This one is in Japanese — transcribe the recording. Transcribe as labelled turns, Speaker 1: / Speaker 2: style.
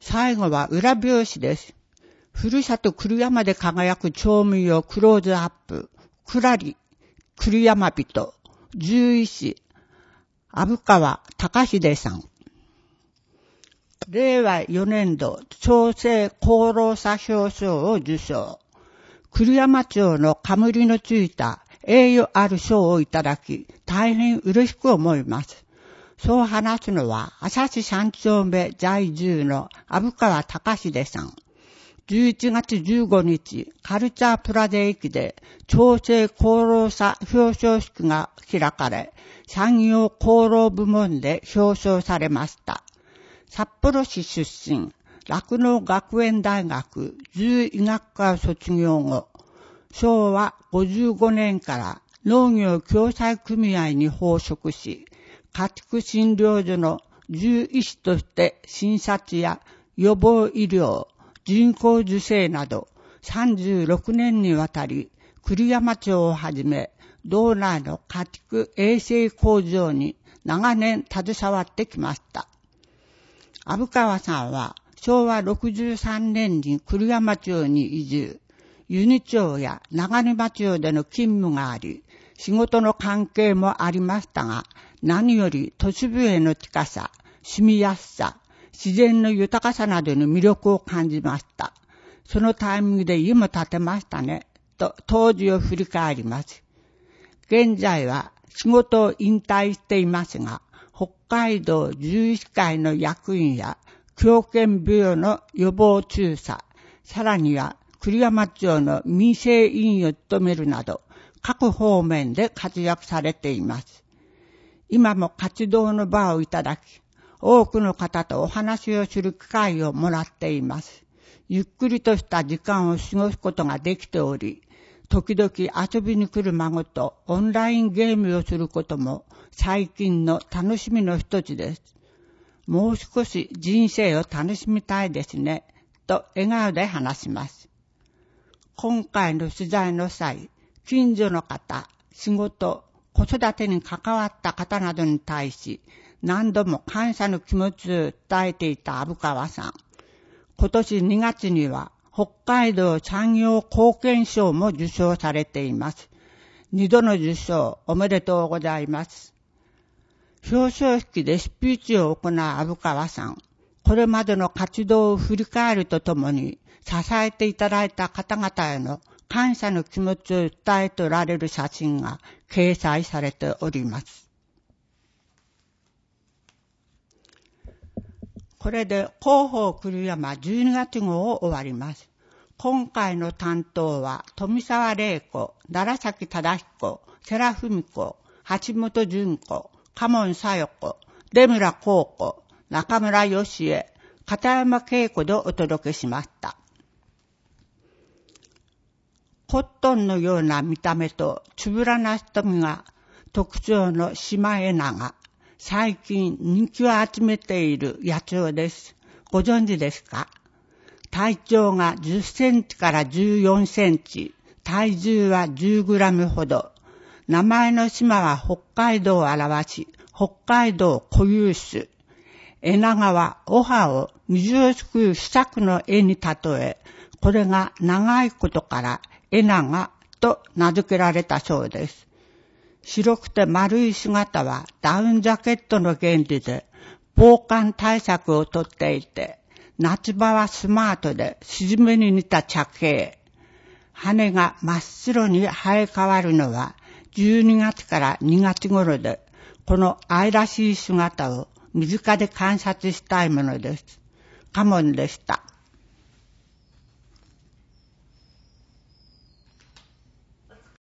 Speaker 1: 最後は裏表紙です。ふるさと栗山で輝く調味料クローズアップ。くらり、栗山人。獣医師。虻川隆秀さん。令和4年度調整功労者表彰を受賞。栗山町の冠のついた栄誉ある賞をいただき、大変嬉しく思います。そう話すのは、朝市3丁目在住の虻川隆秀さん。11月15日、カルチャープラザ駅で調整功労者表彰式が開かれ、産業功労部門で表彰されました。札幌市出身、酪農学園大学獣医学科を卒業後、昭和55年から農業共済組合に奉職し、家畜診療所の獣医師として診察や予防医療、人工授精など36年にわたり栗山町をはじめ道内の家畜衛生向上に長年携わってきました。虻川さんは昭和63年に栗山町に移住、湯仁町や長沼町での勤務があり、仕事の関係もありましたが、何より都市部への近さ、住みやすさ、自然の豊かさなどに魅力を感じました。そのタイミングで家も建てましたね、と当時を振り返ります。現在は仕事を引退していますが、北海道獣医師会の役員や狂犬病の予防注射、さらには栗山町の民生委員を務めるなど、各方面で活躍されています。今も活動の場をいただき、多くの方とお話をする機会をもらっています。ゆっくりとした時間を過ごすことができており、時々遊びに来る孫とオンラインゲームをすることも最近の楽しみの一つです。もう少し人生を楽しみたいですね、と笑顔で話します。今回の取材の際、近所の方、仕事、子育てに関わった方などに対し、何度も感謝の気持ちを伝えていた虻川さん。今年2月には北海道産業貢献賞も受賞されています。2度の受賞おめでとうございます。表彰式でスピーチを行う虻川さん。これまでの活動を振り返るとともに、支えていただいた方々への感謝の気持ちを伝えておられる写真が掲載されております。これで広報栗山12月号を終わります。今回の担当は富沢玲子、楢崎忠彦、世良文子、橋本純子、嘉門小夜子、出村幸子、中村義恵、片山恵子でお届けしました。コットンのような見た目とつぶらな瞳が特徴のシマエナガ。最近人気を集めている野鳥です。ご存知ですか？体長が10センチから14センチ、体重は10グラムほど。名前の島は北海道を表し、北海道固有種。エナガはオハを水をすくう試作の絵に例え、これが長いことからエナガと名付けられたそうです。白くて丸い姿はダウンジャケットの原理で防寒対策をとっていて、夏場はスマートでスズメに似た茶系。羽が真っ白に生え変わるのは12月から2月頃で、この愛らしい姿を身近で観察したいものです。カモンでした。